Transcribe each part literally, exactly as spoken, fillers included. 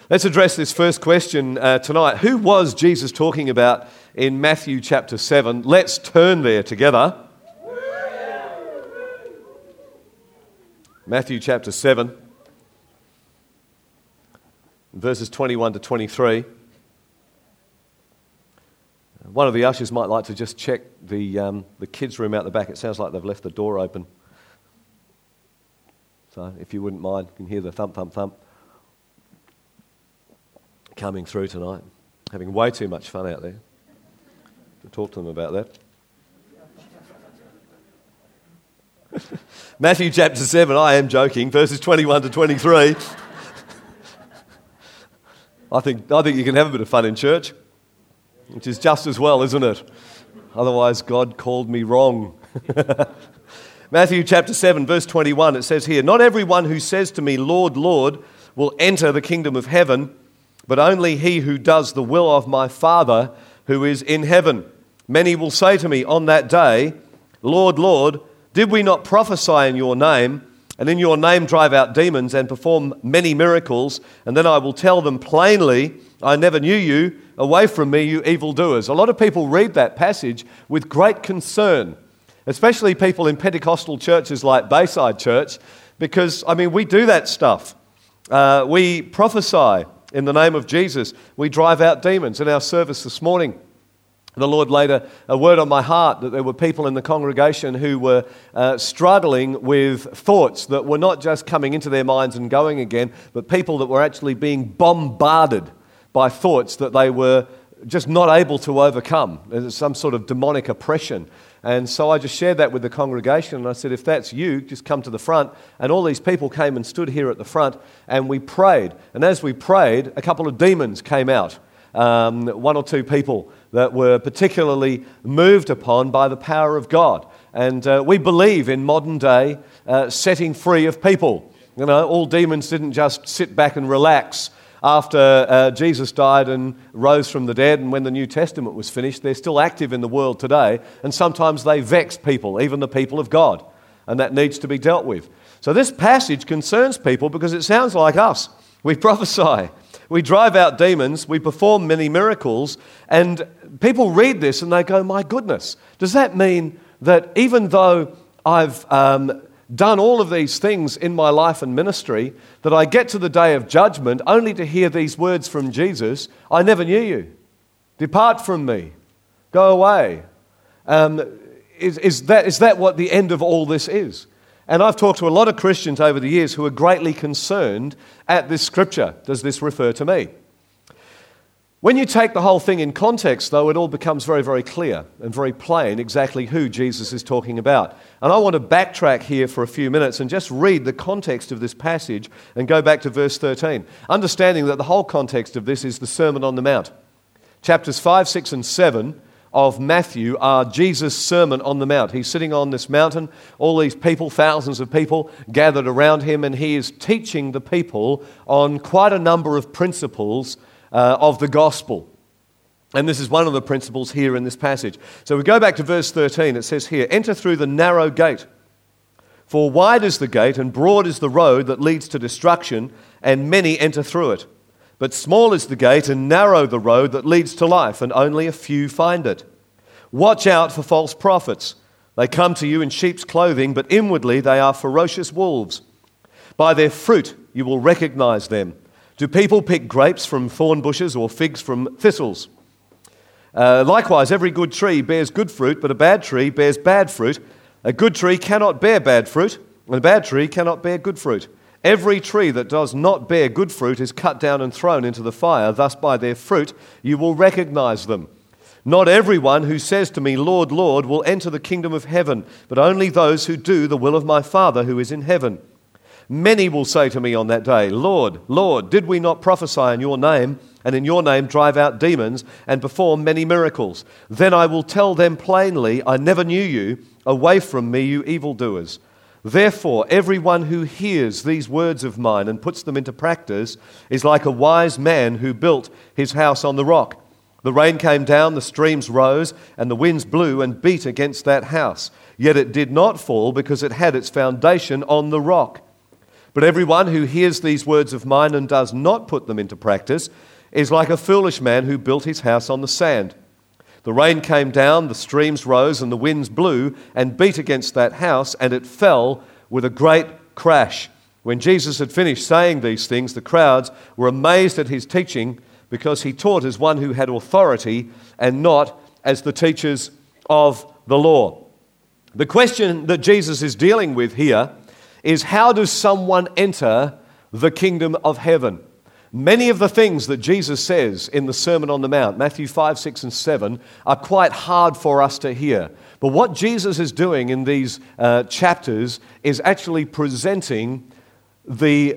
Let's address this first question uh, tonight. Who was Jesus talking about in Matthew chapter seven? Let's turn there together. Matthew chapter seven, verses twenty-one to twenty-three. One of the ushers might like to just check the um, the kids' room out the back. It sounds like they've left the door open. So if you wouldn't mind, you can hear the thump, thump, thump coming through tonight. Having way too much fun out there. To talk to them about that. Matthew chapter seven, I am joking, verses twenty-one to twenty-three. I think I think you can have a bit of fun in church, which is just as well, isn't it? Otherwise, God called me wrong. Matthew chapter seven, verse twenty-one, it says here, "Not everyone who says to me, 'Lord, Lord,' will enter the kingdom of heaven, but only he who does the will of my Father who is in heaven. Many will say to me on that day, 'Lord, Lord, did we not prophesy in your name, and in your name drive out demons and perform many miracles?' And then I will tell them plainly, 'I never knew you. Away from me, you evildoers.'" A lot of people read that passage with great concern, especially people in Pentecostal churches like Bayside Church, because, I mean, we do that stuff. Uh, we prophesy in the name of Jesus. We drive out demons. In our service this morning, the Lord laid a, a word on my heart that there were people in the congregation who were uh, struggling with thoughts that were not just coming into their minds and going again, but people that were actually being bombarded by thoughts that they were just not able to overcome. There's some sort of demonic oppression. And so I just shared that with the congregation, and I said, if that's you, just come to the front. And all these people came and stood here at the front, and we prayed. And as we prayed, a couple of demons came out. Um, one or two people that were particularly moved upon by the power of God. And uh, we believe in modern day uh, setting free of people. You know, all demons didn't just sit back and relax after uh, Jesus died and rose from the dead, and when the New Testament was finished. They're still active in the world today, and sometimes they vex people, even the people of God, and that needs to be dealt with. So this passage concerns people because it sounds like us. We prophesy, we drive out demons, we perform many miracles, and people read this and they go, my goodness, does that mean that even though I've um, done all of these things in my life and ministry, that I get to the day of judgment only to hear these words from Jesus, I never knew you. Depart from me. Go away. Um, is, is, that, is that what the end of all this is? And I've talked to a lot of Christians over the years who are greatly concerned at this scripture. Does this refer to me? When you take the whole thing in context, though, it all becomes very, very clear and very plain exactly who Jesus is talking about. And I want to backtrack here for a few minutes and just read the context of this passage and go back to verse thirteen, understanding that the whole context of this is the Sermon on the Mount. Chapters five, six, and seven of Matthew are Jesus' Sermon on the Mount. He's sitting on this mountain, all these people, thousands of people gathered around him, and he is teaching the people on quite a number of principles Uh, of the gospel. And this is one of the principles here in this passage. So we go back to verse thirteen. It says here, "Enter through the narrow gate. For wide is the gate and broad is the road that leads to destruction, and many enter through it. But small is the gate and narrow the road that leads to life, and only a few find it. Watch out for false prophets. They come to you in sheep's clothing, but inwardly they are ferocious wolves. By their fruit you will recognize them. Do people pick grapes from thorn bushes or figs from thistles? Uh, likewise, every good tree bears good fruit, but a bad tree bears bad fruit. A good tree cannot bear bad fruit, and a bad tree cannot bear good fruit. Every tree that does not bear good fruit is cut down and thrown into the fire. Thus by their fruit you will recognize them. Not everyone who says to me, 'Lord, Lord,' will enter the kingdom of heaven, but only those who do the will of my Father who is in heaven. Many will say to me on that day, 'Lord, Lord, did we not prophesy in your name, and in your name drive out demons, and perform many miracles?' Then I will tell them plainly, 'I never knew you. Away from me, you evildoers.' Therefore, everyone who hears these words of mine and puts them into practice is like a wise man who built his house on the rock. The rain came down, the streams rose, and the winds blew and beat against that house. Yet it did not fall because it had its foundation on the rock. But everyone who hears these words of mine and does not put them into practice is like a foolish man who built his house on the sand. The rain came down, the streams rose, and the winds blew and beat against that house, and it fell with a great crash. When Jesus had finished saying these things, the crowds were amazed at his teaching, because he taught as one who had authority and not as the teachers of the law. The question that Jesus is dealing with here is, how does someone enter the kingdom of heaven? Many of the things that Jesus says in the Sermon on the Mount, Matthew five, six, and seven, are quite hard for us to hear. But what Jesus is doing in these uh, chapters is actually presenting the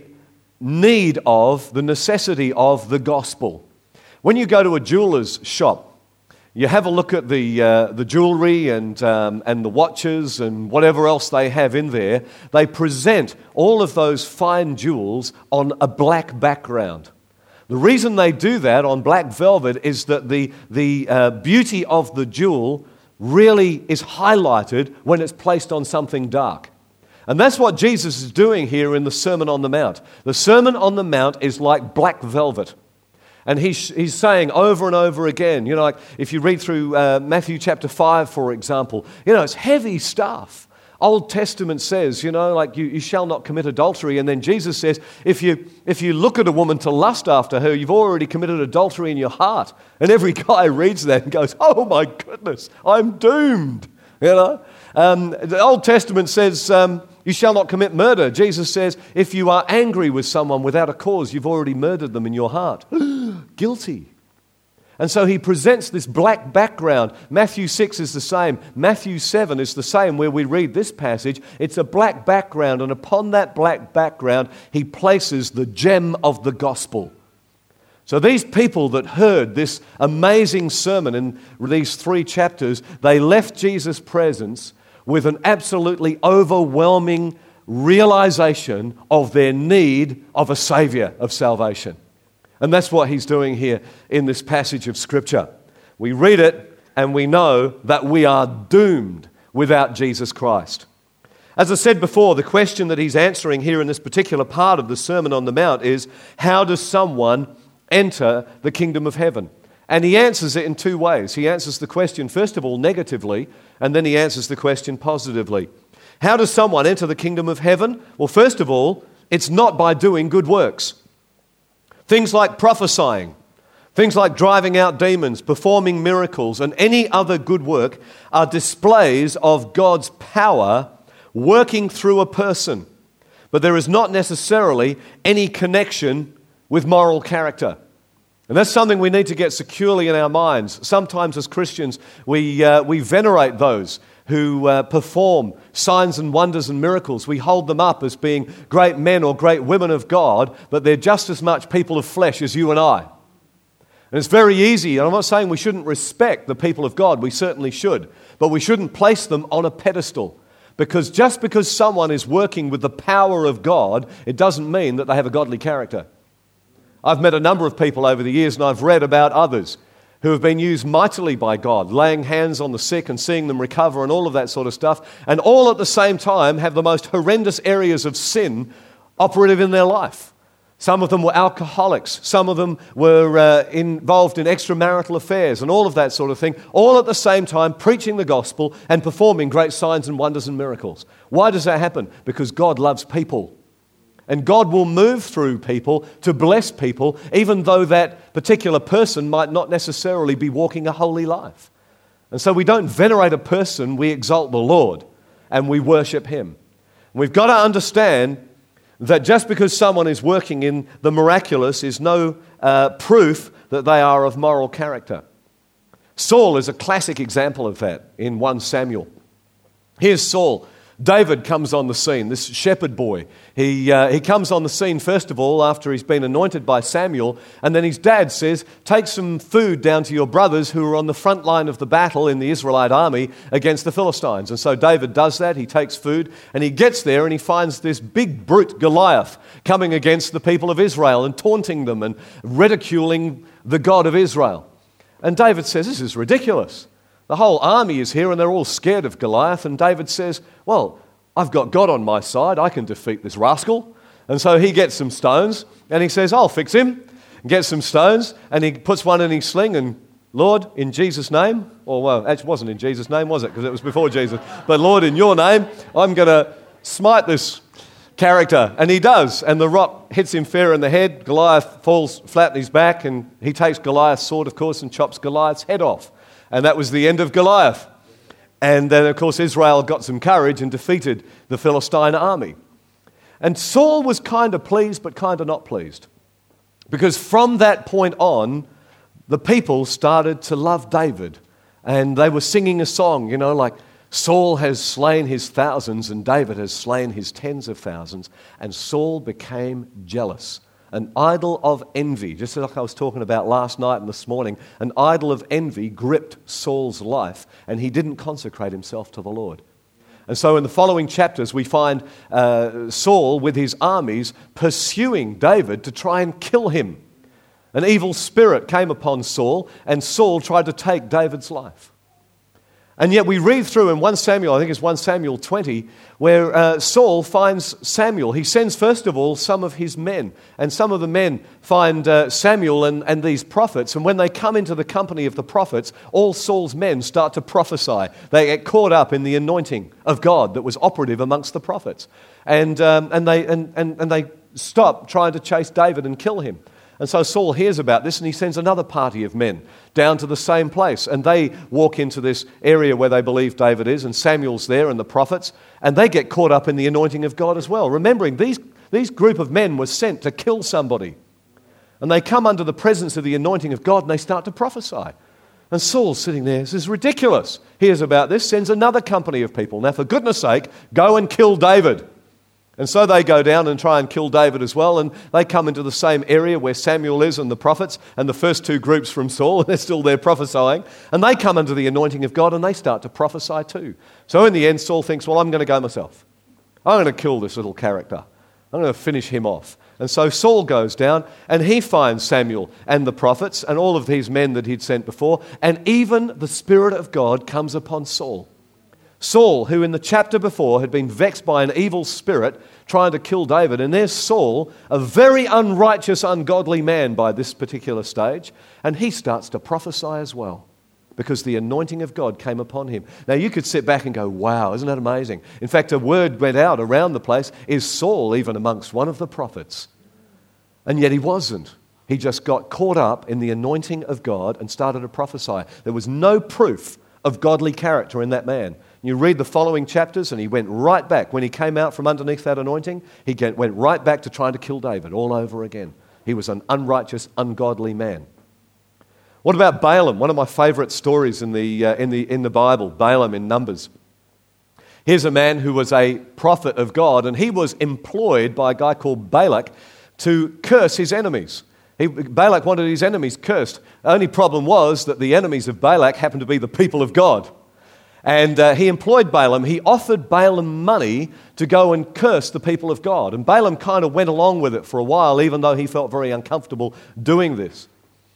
need of, the necessity of the gospel. When you go to a jeweler's shop, you have a look at the uh, the jewelry and um, and the watches and whatever else they have in there. They present all of those fine jewels on a black background. The reason they do that on black velvet is that the the uh, beauty of the jewel really is highlighted when it's placed on something dark. And that's what Jesus is doing here in the Sermon on the Mount. The Sermon on the Mount is like black velvet. And he's, he's saying over and over again, you know, like if you read through uh, Matthew chapter five, for example, you know, it's heavy stuff. Old Testament says, you know, like you, you shall not commit adultery. And then Jesus says, if you, if you look at a woman to lust after her, you've already committed adultery in your heart. And every guy reads that and goes, oh my goodness, I'm doomed, you know. Um, the Old Testament says, um, you shall not commit murder. Jesus says, if you are angry with someone without a cause, you've already murdered them in your heart. Guilty. And so he presents this black background. Matthew six is the same. Matthew seven is the same, where we read this passage. It's a black background, and upon that black background, he places the gem of the gospel. So these people that heard this amazing sermon in these three chapters, they left Jesus' presence with an absolutely overwhelming realization of their need of a Savior of salvation. And that's what he's doing here in this passage of Scripture. We read it and we know that we are doomed without Jesus Christ. As I said before, the question that he's answering here in this particular part of the Sermon on the Mount is, how does someone enter the kingdom of heaven? And he answers it in two ways. He answers the question, first of all, negatively, and then he answers the question positively. How does someone enter the kingdom of heaven? Well, first of all, it's not by doing good works. Things like prophesying, things like driving out demons, performing miracles, and any other good work are displays of God's power working through a person. But there is not necessarily any connection with moral character. And that's something we need to get securely in our minds. Sometimes as Christians, we uh, we venerate those who uh, perform signs and wonders and miracles. We hold them up as being great men or great women of God, but they're just as much people of flesh as you and I. And it's very easy, and I'm not saying we shouldn't respect the people of God, we certainly should, but we shouldn't place them on a pedestal. Because just because someone is working with the power of God, it doesn't mean that they have a godly character. I've met a number of people over the years, and I've read about others who have been used mightily by God, laying hands on the sick and seeing them recover and all of that sort of stuff, and all at the same time have the most horrendous areas of sin operative in their life. Some of them were alcoholics. Some of them were uh, involved in extramarital affairs and all of that sort of thing, all at the same time preaching the gospel and performing great signs and wonders and miracles. Why does that happen? Because God loves people. And God will move through people to bless people, even though that particular person might not necessarily be walking a holy life. And so we don't venerate a person, we exalt the Lord and we worship Him. And we've got to understand that just because someone is working in the miraculous is no uh, proof that they are of moral character. Saul is a classic example of that in First Samuel. Here's Saul. David comes on the scene, this shepherd boy. He uh, he comes on the scene, first of all, after he's been anointed by Samuel, and then his dad says, take some food down to your brothers who are on the front line of the battle in the Israelite army against the Philistines. And so David does that, he takes food, and he gets there and he finds this big brute Goliath coming against the people of Israel and taunting them and ridiculing the God of Israel. And David says, this is ridiculous. The whole army is here and they're all scared of Goliath. And David says, well, I've got God on my side. I can defeat this rascal. And so he gets some stones and he says, I'll fix him. Gets some stones and he puts one in his sling and, Lord, in Jesus' name, or well, actually it wasn't in Jesus' name, was it? Because it was before Jesus. But Lord, in your name, I'm going to smite this character. And he does. And the rock hits him fair in the head. Goliath falls flat on his back and he takes Goliath's sword, of course, and chops Goliath's head off. And that was the end of Goliath. And then, of course, Israel got some courage and defeated the Philistine army. And Saul was kind of pleased, but kind of not pleased. Because from that point on, the people started to love David. And they were singing a song, you know, like, Saul has slain his thousands and David has slain his tens of thousands. And Saul became jealous. An idol of envy, just like I was talking about last night and this morning, an idol of envy gripped Saul's life, and he didn't consecrate himself to the Lord. And so in the following chapters, we find uh, Saul with his armies pursuing David to try and kill him. An evil spirit came upon Saul, and Saul tried to take David's life. And yet we read through in First Samuel, I think it's First Samuel twenty, where uh, Saul finds Samuel. He sends first of all some of his men. And some of the men find uh, Samuel and, and these prophets. And when they come into the company of the prophets, all Saul's men start to prophesy. They get caught up in the anointing of God that was operative amongst the prophets. And, um, and, they, and, and, and they stop trying to chase David and kill him. And so Saul hears about this and he sends another party of men down to the same place. And they walk into this area where they believe David is, and Samuel's there and the prophets, and they get caught up in the anointing of God as well. Remembering, these, these group of men were sent to kill somebody. And they come under the presence of the anointing of God and they start to prophesy. And Saul's sitting there, this is ridiculous. Hears about this, sends another company of people. Now, for goodness sake, go and kill David. And so they go down and try and kill David as well, and they come into the same area where Samuel is and the prophets, and the first two groups from Saul, and they're still there prophesying, and they come under the anointing of God and they start to prophesy too. So in the end, Saul thinks, well, I'm going to go myself. I'm going to kill this little character. I'm going to finish him off. And so Saul goes down and he finds Samuel and the prophets and all of these men that he'd sent before, and even the Spirit of God comes upon Saul. Saul, who in the chapter before had been vexed by an evil spirit trying to kill David, and there's Saul, a very unrighteous, ungodly man by this particular stage, and he starts to prophesy as well because the anointing of God came upon him. Now you could sit back and go, wow, isn't that amazing? In fact, a word went out around the place, is Saul even amongst one of the prophets? And yet he wasn't. He just got caught up in the anointing of God and started to prophesy. There was no proof of godly character in that man. You read the following chapters and he went right back. When he came out from underneath that anointing, he went right back to trying to kill David all over again. He was an unrighteous, ungodly man. What about Balaam? One of my favorite stories in the, uh, in the, in the Bible, Balaam in Numbers. Here's a man who was a prophet of God, and he was employed by a guy called Balak to curse his enemies. He, Balak wanted his enemies cursed. The only problem was that the enemies of Balak happened to be the people of God. And uh, he employed Balaam. He offered Balaam money to go and curse the people of God. And Balaam kind of went along with it for a while, even though he felt very uncomfortable doing this.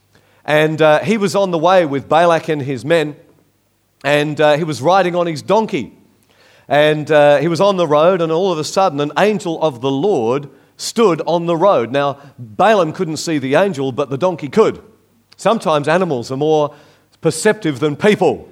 And uh, he was on the way with Balak and his men, and uh, he was riding on his donkey. And uh, he was on the road, and all of a sudden an angel of the Lord stood on the road. Now, Balaam couldn't see the angel, but the donkey could. Sometimes animals are more perceptive than people.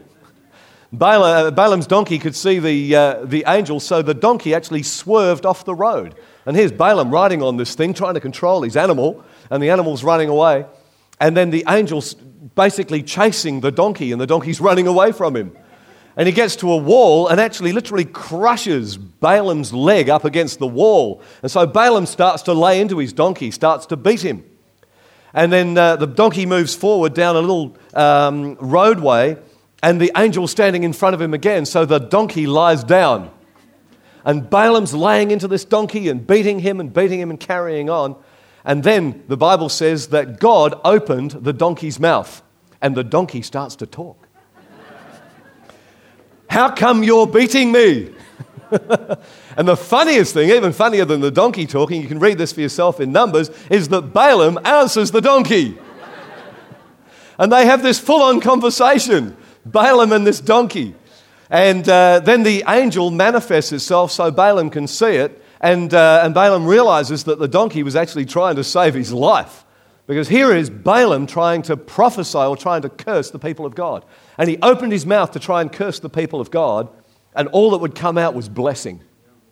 Balaam, Balaam's donkey could see the, uh, the angel, so the donkey actually swerved off the road. And here's Balaam riding on this thing, trying to control his animal, and the animal's running away. And then the angel's basically chasing the donkey, and the donkey's running away from him. And he gets to a wall and actually literally crushes Balaam's leg up against the wall. And so Balaam starts to lay into his donkey, starts to beat him. And then uh, the donkey moves forward down a little um, roadway, and the angel's standing in front of him again. So the donkey lies down. And Balaam's laying into this donkey and beating him and beating him and carrying on. And then the Bible says that God opened the donkey's mouth, and the donkey starts to talk. How come you're beating me? And the funniest thing, even funnier than the donkey talking, you can read this for yourself in Numbers, is that Balaam answers the donkey. And they have this full-on conversation, Balaam and this donkey. And uh, then the angel manifests itself so Balaam can see it, And, uh, and Balaam realizes that the donkey was actually trying to save his life. Because here is Balaam trying to prophesy or trying to curse the people of God. And he opened his mouth to try and curse the people of God, and all that would come out was blessing.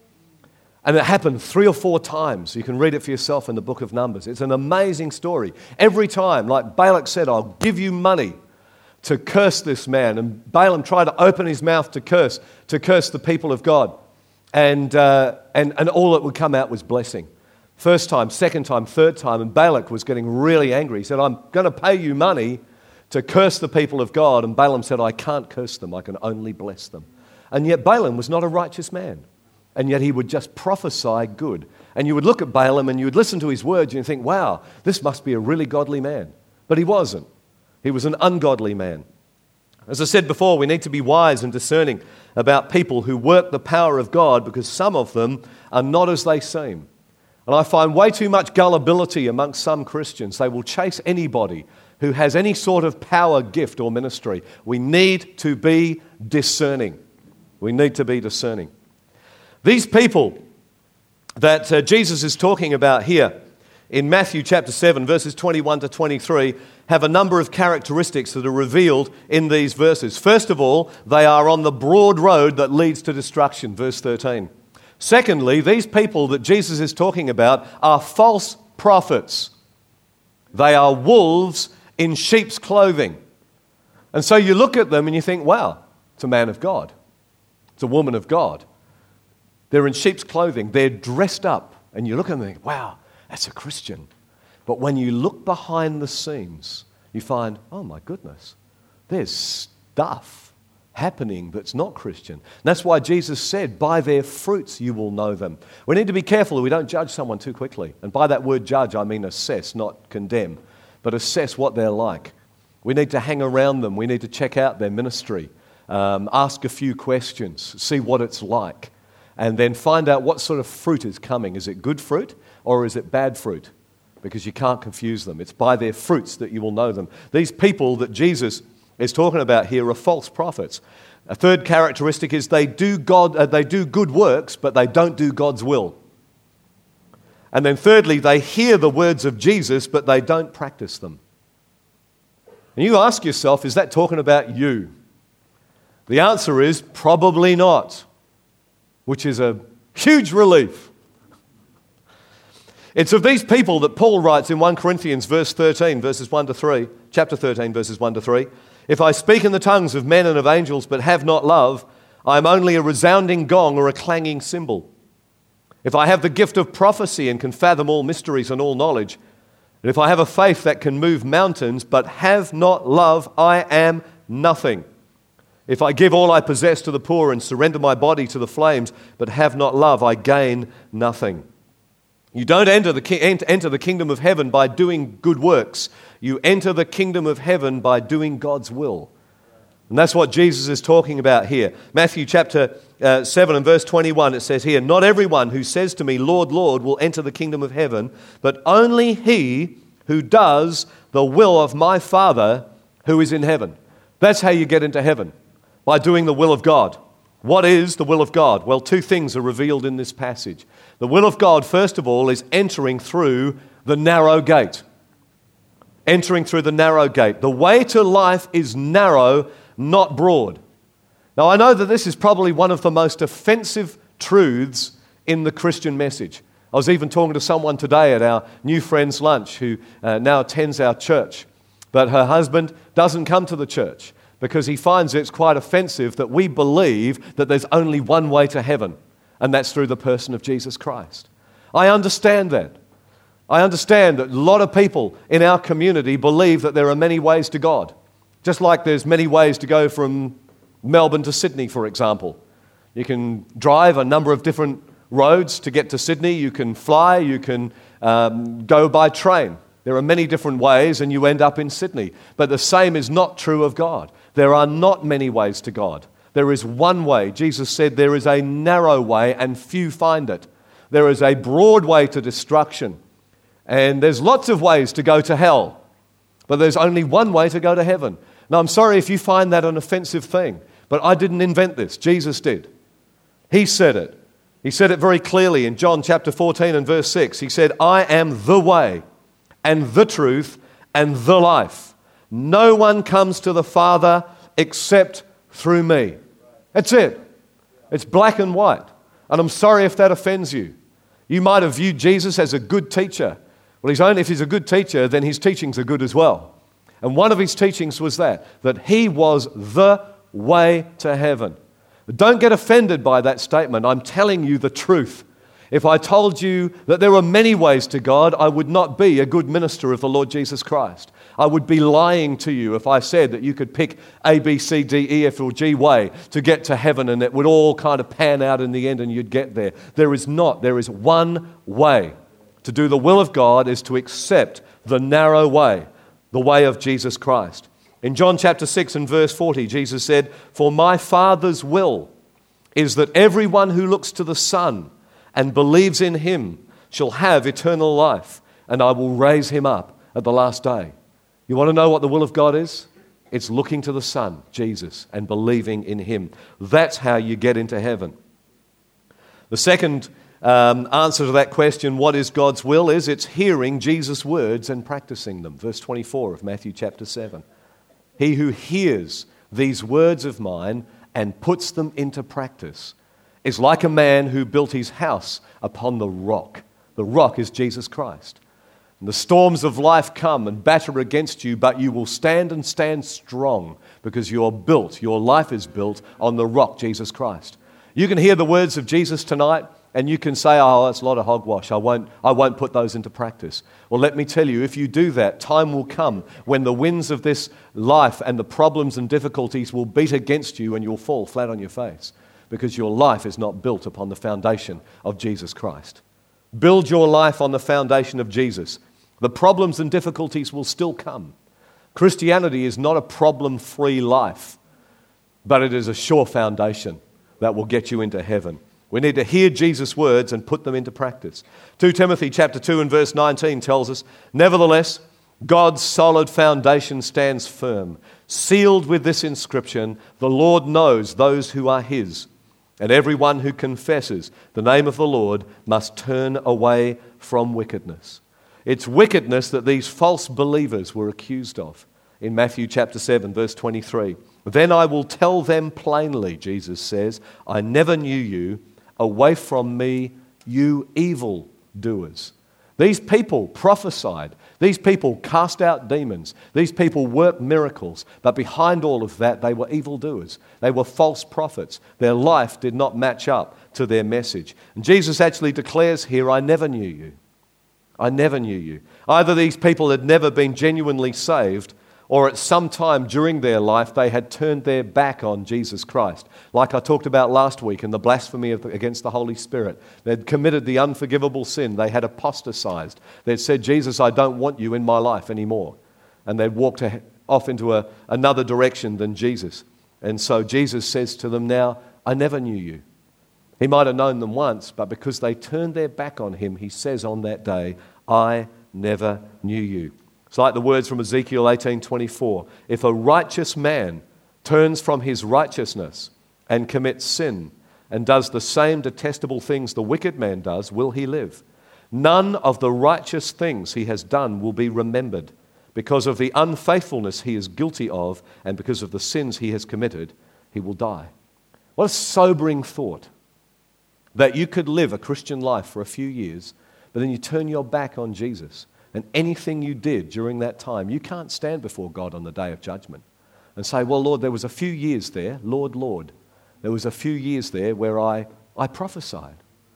And it happened three or four times. You can read it for yourself in the book of Numbers. It's an amazing story. Every time, like Balak said, I'll give you money to curse this man. And Balaam tried to open his mouth to curse, to curse the people of God. And, uh, and, and all that would come out was blessing. First time, second time, third time, and Balak was getting really angry. He said, I'm going to pay you money to curse the people of God. And Balaam said, I can't curse them, I can only bless them. And yet Balaam was not a righteous man. And yet he would just prophesy good. And you would look at Balaam and you would listen to his words and you think, wow, this must be a really godly man. But he wasn't. He was an ungodly man. As I said before, we need to be wise and discerning about people who work the power of God, because some of them are not as they seem. And I find way too much gullibility amongst some Christians. They will chase anybody who has any sort of power, gift, or ministry. We need to be discerning. We need to be discerning. These people that uh, Jesus is talking about here in Matthew chapter seven, verses twenty-one to twenty-three, have a number of characteristics that are revealed in these verses. First of all, they are on the broad road that leads to destruction, verse thirteen. Secondly, these people that Jesus is talking about are false prophets. They are wolves in sheep's clothing. And so you look at them and you think, wow, it's a man of God. It's a woman of God. They're in sheep's clothing. They're dressed up. And you look at them and think, wow, that's a Christian. But when you look behind the scenes, you find, oh my goodness, there's stuff happening that's not Christian. And that's why Jesus said, by their fruits you will know them. We need to be careful that we don't judge someone too quickly. And by that word judge, I mean assess, not condemn, but assess what they're like. We need to hang around them. We need to check out their ministry, um, ask a few questions, see what it's like, and then find out what sort of fruit is coming. Is it good fruit or is it bad fruit? Because you can't confuse them. It's by their fruits that you will know them. These people that Jesus is talking about here are false prophets. A third characteristic is they do God, uh, they do good works, but they don't do God's will. And then thirdly, they hear the words of Jesus, but they don't practice them. And you ask yourself, is that talking about you? The answer is probably not, which is a huge relief. It's of these people that Paul writes in First Corinthians verse thirteen, verses one to three, chapter thirteen, verses one to three. If I speak in the tongues of men and of angels but have not love, I am only a resounding gong or a clanging cymbal. If I have the gift of prophecy and can fathom all mysteries and all knowledge, and if I have a faith that can move mountains but have not love, I am nothing. If I give all I possess to the poor and surrender my body to the flames but have not love, I gain nothing. You don't enter the, ki- enter the kingdom of heaven by doing good works. You enter the kingdom of heaven by doing God's will. And that's what Jesus is talking about here. Matthew chapter uh, seven and verse twenty-one, it says here, not everyone who says to me, Lord, Lord, will enter the kingdom of heaven, but only he who does the will of my Father who is in heaven. That's how you get into heaven, by doing the will of God. What is the will of God? Well, two things are revealed in this passage. The will of God, first of all, is entering through the narrow gate. Entering through the narrow gate. The way to life is narrow, not broad. Now, I know that this is probably one of the most offensive truths in the Christian message. I was even talking to someone today at our new friend's lunch who uh, now attends our church, but her husband doesn't come to the church because he finds it's quite offensive that we believe that there's only one way to heaven, and that's through the person of Jesus Christ. I understand that. I understand that a lot of people in our community believe that there are many ways to God. Just like there's many ways to go from Melbourne to Sydney, for example. You can drive a number of different roads to get to Sydney. You can fly. You can um, go by train. There are many different ways and you end up in Sydney. But the same is not true of God. There are not many ways to God. There is one way. Jesus said there is a narrow way and few find it. There is a broad way to destruction. And there's lots of ways to go to hell. But there's only one way to go to heaven. Now, I'm sorry if you find that an offensive thing. But I didn't invent this. Jesus did. He said it. He said it very clearly in John chapter fourteen and verse six. He said, I am the way and the truth and the life. No one comes to the Father except through me. That's it. It's black and white. And I'm sorry if that offends you. You might have viewed Jesus as a good teacher. Well, he's only if he's a good teacher, then his teachings are good as well. And one of his teachings was that, that he was the way to heaven. Don't get offended by that statement. I'm telling you the truth. If I told you that there are many ways to God, I would not be a good minister of the Lord Jesus Christ. I would be lying to you if I said that you could pick A, B, C, D, E, F, or G way to get to heaven and it would all kind of pan out in the end and you'd get there. There is not. There is one way. To do the will of God is to accept the narrow way, the way of Jesus Christ. In John chapter six and verse forty, Jesus said, For my Father's will is that everyone who looks to the Son and believes in him shall have eternal life, and I will raise him up at the last day. You want to know what the will of God is? It's looking to the Son, Jesus, and believing in him. That's how you get into heaven. The second um, answer to that question, what is God's will, is it's hearing Jesus' words and practicing them. Verse twenty-four of Matthew chapter seven. He who hears these words of mine and puts them into practice is like a man who built his house upon the rock. The rock is Jesus Christ. And the storms of life come and batter against you, but you will stand and stand strong because you're built, your life is built on the rock, Jesus Christ. You can hear the words of Jesus tonight and you can say, oh, that's a lot of hogwash. I won't, I won't put those into practice. Well, let me tell you, if you do that, time will come when the winds of this life and the problems and difficulties will beat against you and you'll fall flat on your face because your life is not built upon the foundation of Jesus Christ. Build your life on the foundation of Jesus. The problems and difficulties will still come. Christianity is not a problem-free life, but it is a sure foundation that will get you into heaven. We need to hear Jesus' words and put them into practice. Second Timothy chapter two and verse nineteen tells us, Nevertheless, God's solid foundation stands firm, sealed with this inscription, The Lord knows those who are his, and everyone who confesses the name of the Lord must turn away from wickedness. It's wickedness that these false believers were accused of. In Matthew chapter seven, verse twenty-three, Then I will tell them plainly, Jesus says, I never knew you. Away from me, you evil doers. These people prophesied. These people cast out demons. These people worked miracles. But behind all of that, they were evildoers. They were false prophets. Their life did not match up to their message. And Jesus actually declares here, I never knew you. I never knew you. Either these people had never been genuinely saved, or at some time during their life they had turned their back on Jesus Christ. Like I talked about last week in the blasphemy of the, against the Holy Spirit. They'd committed the unforgivable sin. They had apostatized. They'd said, Jesus, I don't want you in my life anymore. And they'd walked a, off into a, another direction than Jesus. And so Jesus says to them now, I never knew you. He might have known them once, but because they turned their back on him, he says on that day, I never knew you. It's like the words from Ezekiel eighteen twenty-four. If a righteous man turns from his righteousness and commits sin and does the same detestable things the wicked man does, will he live? None of the righteous things he has done will be remembered. Because of the unfaithfulness he is guilty of and because of the sins he has committed, he will die. What a sobering thought. That you could live a Christian life for a few years, but then you turn your back on Jesus. And anything you did during that time, you can't stand before God on the day of judgment and say, well, Lord, there was a few years there, Lord, Lord, there was a few years there where I, I prophesied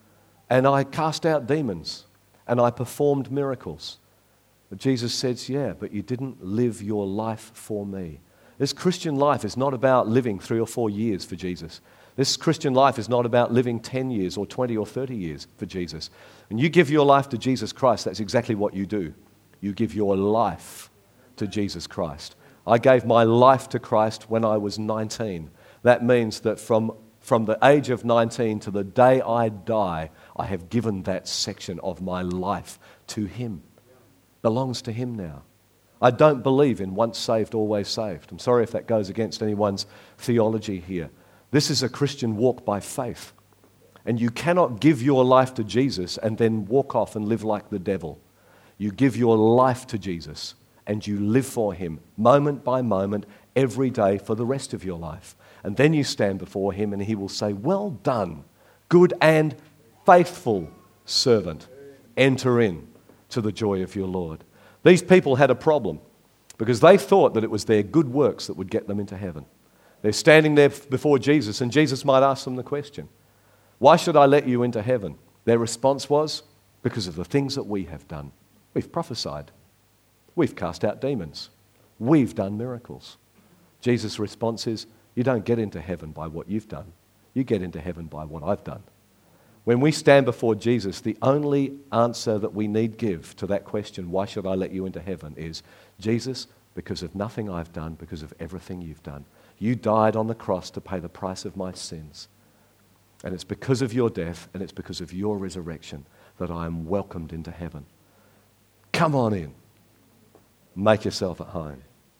and I cast out demons and I performed miracles. But Jesus says, yeah, but you didn't live your life for me. This Christian life is not about living three or four years for Jesus. This Christian life is not about living ten years or twenty or thirty years for Jesus. When you give your life to Jesus Christ, that's exactly what you do. You give your life to Jesus Christ. I gave my life to Christ when I was nineteen. That means that from, from the age of nineteen to the day I die, I have given that section of my life to him. It belongs to him now. I don't believe in once saved, always saved. I'm sorry if that goes against anyone's theology here. This is a Christian walk by faith. And you cannot give your life to Jesus and then walk off and live like the devil. You give your life to Jesus and you live for him moment by moment, every day for the rest of your life. And then you stand before him and he will say, well done, good and faithful servant. Enter in to the joy of your Lord. These people had a problem because they thought that it was their good works that would get them into heaven. They're standing there before Jesus and Jesus might ask them the question, why should I let you into heaven? Their response was, because of the things that we have done. We've prophesied. We've cast out demons. We've done miracles. Jesus' response is, you don't get into heaven by what you've done. You get into heaven by what I've done. When we stand before Jesus, the only answer that we need give to that question, why should I let you into heaven, is, Jesus, because of nothing I've done, because of everything you've done. You died on the cross to pay the price of my sins. And it's because of your death and it's because of your resurrection that I am welcomed into heaven. Come on in. Make yourself at home.